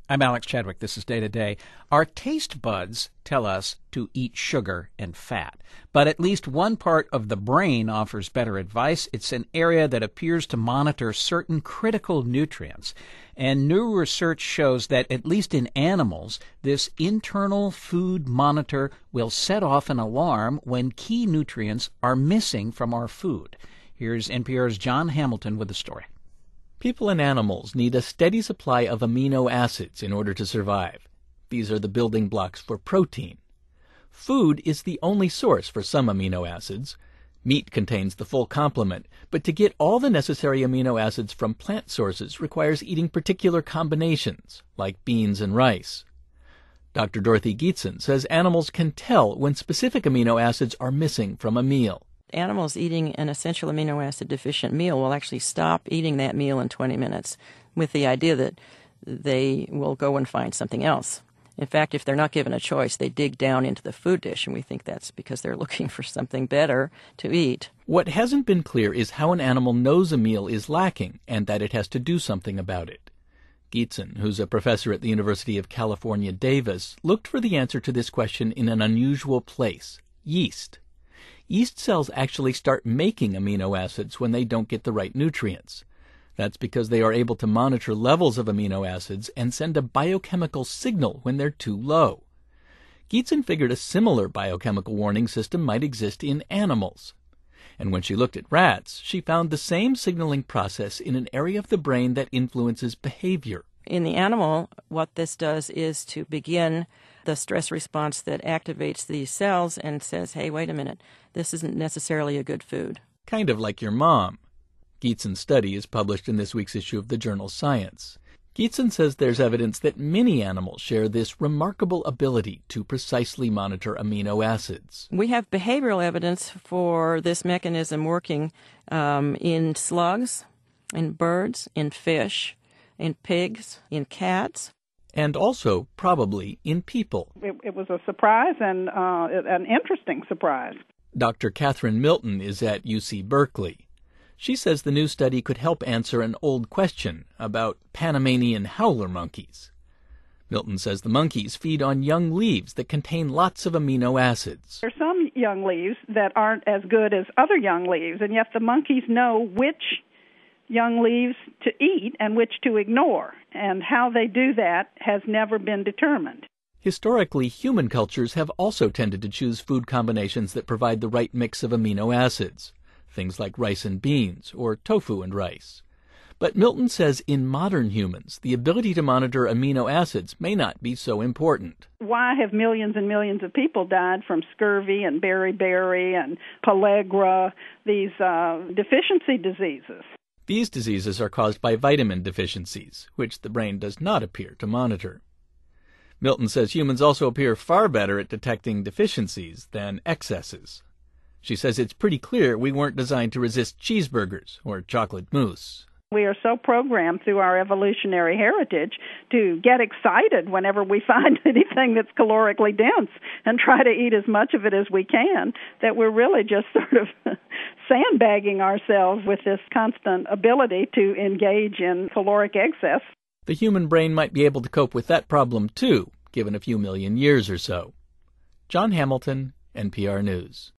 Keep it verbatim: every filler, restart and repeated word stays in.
I'm Alex Chadwick. This is Day to Day. Our taste buds tell us to eat sugar and fat, but at least one part of the brain offers better advice. It's an area that appears to monitor certain critical nutrients. And new research shows that, at least in animals, this internal food monitor will set off an alarm when key nutrients are missing from our food. Here's N P R's Jon Hamilton with the story. People and animals need a steady supply of amino acids in order to survive. These are the building blocks for protein. Food is the only source for some amino acids. Meat contains the full complement, but to get all the necessary amino acids from plant sources requires eating particular combinations, like beans and rice. Doctor Dorothy Gietzen says animals can tell when specific amino acids are missing from a meal. Animals eating an essential amino acid deficient meal will actually stop eating that meal in twenty minutes with the idea that they will go and find something else. In fact, if they're not given a choice, they dig down into the food dish, and we think that's because they're looking for something better to eat. What hasn't been clear is how an animal knows a meal is lacking and that it has to do something about it. Gietzen, who's a professor at the University of California, Davis, looked for the answer to this question in an unusual place: yeast. Yeast cells actually start making amino acids when they don't get the right nutrients. That's because they are able to monitor levels of amino acids and send a biochemical signal when they're too low. Gietzen figured a similar biochemical warning system might exist in animals. And when she looked at rats, she found the same signaling process in an area of the brain that influences behavior. In the animal, what this does is to begin the stress response that activates these cells and says, hey, wait a minute, this isn't necessarily a good food. Kind of like your mom. Gietzen's study is published in this week's issue of the journal Science. Gietzen says there's evidence that many animals share this remarkable ability to precisely monitor amino acids. We have behavioral evidence for this mechanism working um, in slugs, in birds, in fish, in pigs, in cats. And also, probably, in people. It, it was a surprise, and uh, an interesting surprise. Doctor Catherine Milton is at U C Berkeley. She says the new study could help answer an old question about Panamanian howler monkeys. Milton says the monkeys feed on young leaves that contain lots of amino acids. There are some young leaves that aren't as good as other young leaves, and yet the monkeys know which young leaves to eat and which to ignore, and how they do that has never been determined. Historically, human cultures have also tended to choose food combinations that provide the right mix of amino acids, things like rice and beans or tofu and rice. But Milton says in modern humans, the ability to monitor amino acids may not be so important. Why have millions and millions of people died from scurvy and beriberi and pellagra, these uh, deficiency diseases? These diseases are caused by vitamin deficiencies, which the brain does not appear to monitor. Milton says humans also appear far better at detecting deficiencies than excesses. She says it's pretty clear we weren't designed to resist cheeseburgers or chocolate mousse. We are so programmed through our evolutionary heritage to get excited whenever we find anything that's calorically dense and try to eat as much of it as we can, that we're really just sort of sandbagging ourselves with this constant ability to engage in caloric excess. The human brain might be able to cope with that problem too, given a few million years or so. Jon Hamilton, N P R News.